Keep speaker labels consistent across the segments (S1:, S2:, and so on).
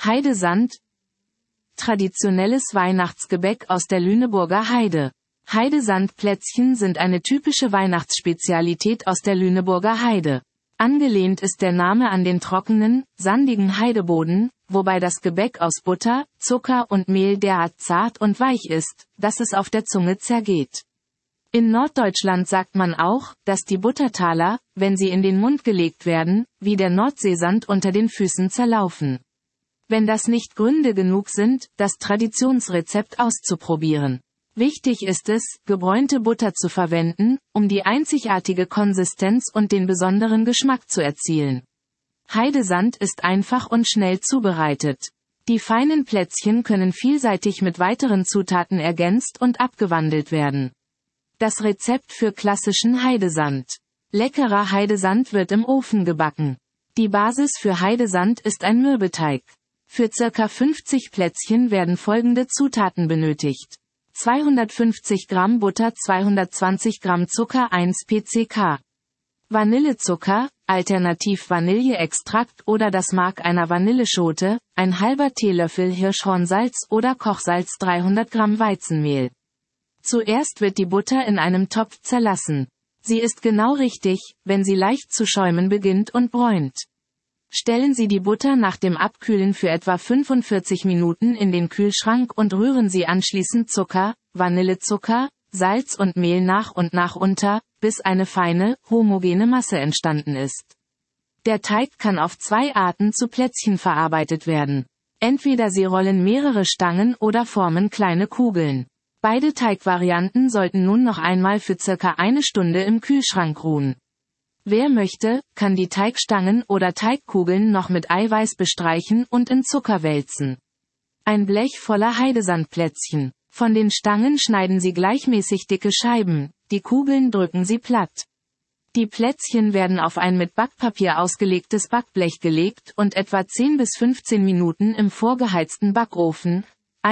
S1: Heidesand. Traditionelles Weihnachtsgebäck aus der Lüneburger Heide. Heidesandplätzchen sind eine typische Weihnachtsspezialität aus der Lüneburger Heide. Angelehnt ist der Name an den trockenen, sandigen Heideboden, wobei das Gebäck aus Butter, Zucker und Mehl derart zart und weich ist, dass es auf der Zunge zergeht. In Norddeutschland sagt man auch, dass die Buttertaler, wenn sie in den Mund gelegt werden, wie der Nordseesand unter den Füßen zerlaufen. Wenn das nicht Gründe genug sind, das Traditionsrezept auszuprobieren. Wichtig ist es, gebräunte Butter zu verwenden, um die einzigartige Konsistenz und den besonderen Geschmack zu erzielen. Heidesand ist einfach und schnell zubereitet. Die feinen Plätzchen können vielseitig mit weiteren Zutaten ergänzt und abgewandelt werden. Das Rezept für klassischen Heidesand. Leckerer Heidesand wird im Ofen gebacken. Die Basis für Heidesand ist ein Mürbeteig. Für ca. 50 Plätzchen werden folgende Zutaten benötigt: 250 Gramm Butter, 220 Gramm Zucker, 1 pk. Vanillezucker, alternativ Vanilleextrakt oder das Mark einer Vanilleschote, ein halber Teelöffel Hirschhornsalz oder Kochsalz, 300 Gramm Weizenmehl. Zuerst wird die Butter in einem Topf zerlassen. Sie ist genau richtig, wenn sie leicht zu schäumen beginnt und bräunt. Stellen Sie die Butter nach dem Abkühlen für etwa 45 Minuten in den Kühlschrank und rühren Sie anschließend Zucker, Vanillezucker, Salz und Mehl nach und nach unter, bis eine feine, homogene Masse entstanden ist. Der Teig kann auf 2 Arten zu Plätzchen verarbeitet werden. Entweder Sie rollen mehrere Stangen oder formen kleine Kugeln. Beide Teigvarianten sollten nun noch einmal für circa 1 Stunde im Kühlschrank ruhen. Wer möchte, kann die Teigstangen oder Teigkugeln noch mit Eiweiß bestreichen und in Zucker wälzen. Ein Blech voller Heidesandplätzchen. Von den Stangen schneiden Sie gleichmäßig dicke Scheiben, die Kugeln drücken Sie platt. Die Plätzchen werden auf ein mit Backpapier ausgelegtes Backblech gelegt und etwa 10 bis 15 Minuten im vorgeheizten Backofen,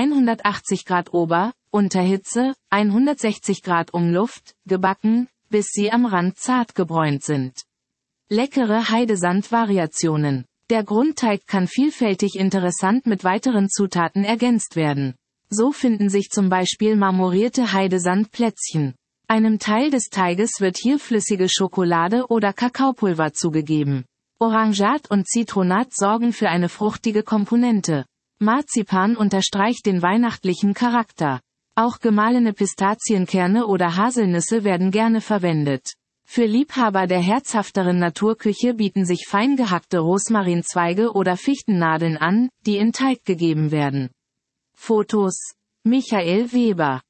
S1: 180 Grad Unterhitze, 160 Grad Umluft, gebacken, bis sie am Rand zart gebräunt sind. Leckere Heidesand-Variationen. Der Grundteig kann vielfältig interessant mit weiteren Zutaten ergänzt werden. So finden sich zum Beispiel marmorierte Heidesandplätzchen. Einem Teil des Teiges wird hier flüssige Schokolade oder Kakaopulver zugegeben. Orangat und Zitronat sorgen für eine fruchtige Komponente. Marzipan unterstreicht den weihnachtlichen Charakter. Auch gemahlene Pistazienkerne oder Haselnüsse werden gerne verwendet. Für Liebhaber der herzhafteren Naturküche bieten sich fein gehackte Rosmarinzweige oder Fichtennadeln an, die in Teig gegeben werden. Fotos: Michael Weber.